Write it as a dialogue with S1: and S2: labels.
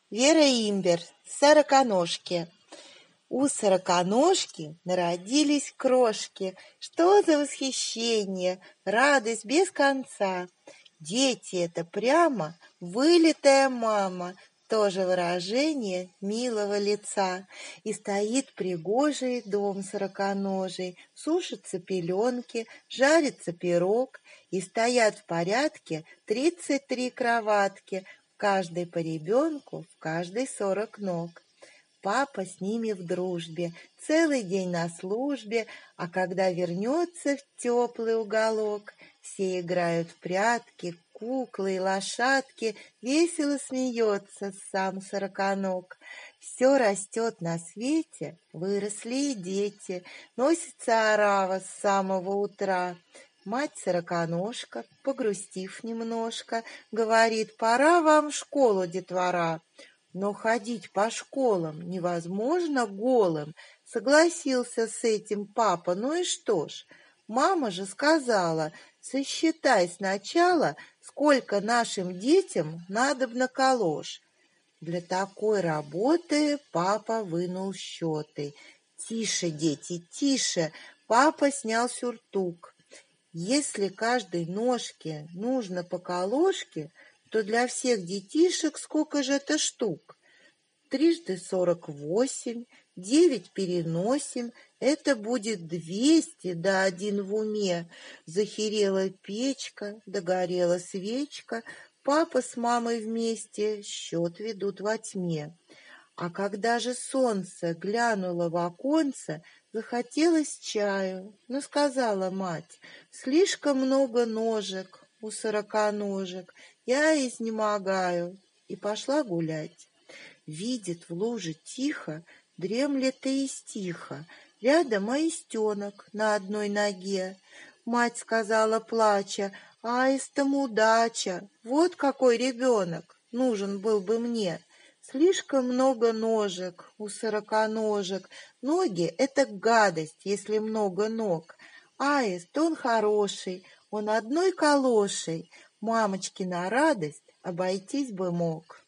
S1: Вера Имбер, сороконожки. У сороконожки народились крошки. Что за восхищение, радость без конца. Дети — это прямо вылитая мама, тоже выражение милого лица. И стоит пригожий дом сороконожий, сушатся пеленки, жарится пирог, и стоят в порядке 33 кроватки, в каждой по ребенку, в каждой 40 ног. Папа с ними в дружбе, целый день на службе, а когда вернется в теплый уголок, все играют в прятки, куклы и лошадки, весело смеется сам сороконог. Все растет на свете, выросли и дети, носится орава с самого утра. Мать-сороконожка, погрустив немножко, говорит: «Пора вам в школу, детвора». Но ходить по школам невозможно голым. Согласился с этим папа. Ну и что ж, мама же сказала: сосчитай сначала, сколько нашим детям надобно калош. Для такой работы папа вынул счеты. Тише, дети, тише, папа снял сюртук. Если каждой ножке нужно по калошке, то для всех детишек сколько же это штук? 3 × 48, 9 переносим, это будет 200, да один в уме. Захерела печка, догорела свечка, папа с мамой вместе счет ведут во тьме. А когда же солнце глянуло в оконце, захотелось чаю, но сказала мать: слишком много ножек у сороконожек, я изнемогаю, и пошла гулять. Видит, в луже тихо дремлет Таистиха, рядом аистенок на одной ноге. Мать сказала, плача: аистам удача, вот какой ребенок нужен был бы мне. Слишком много ножек у сороконожек. Ноги — это гадость, если много ног. Аист, он хороший, он одной калошей мамочки на радость обойтись бы мог.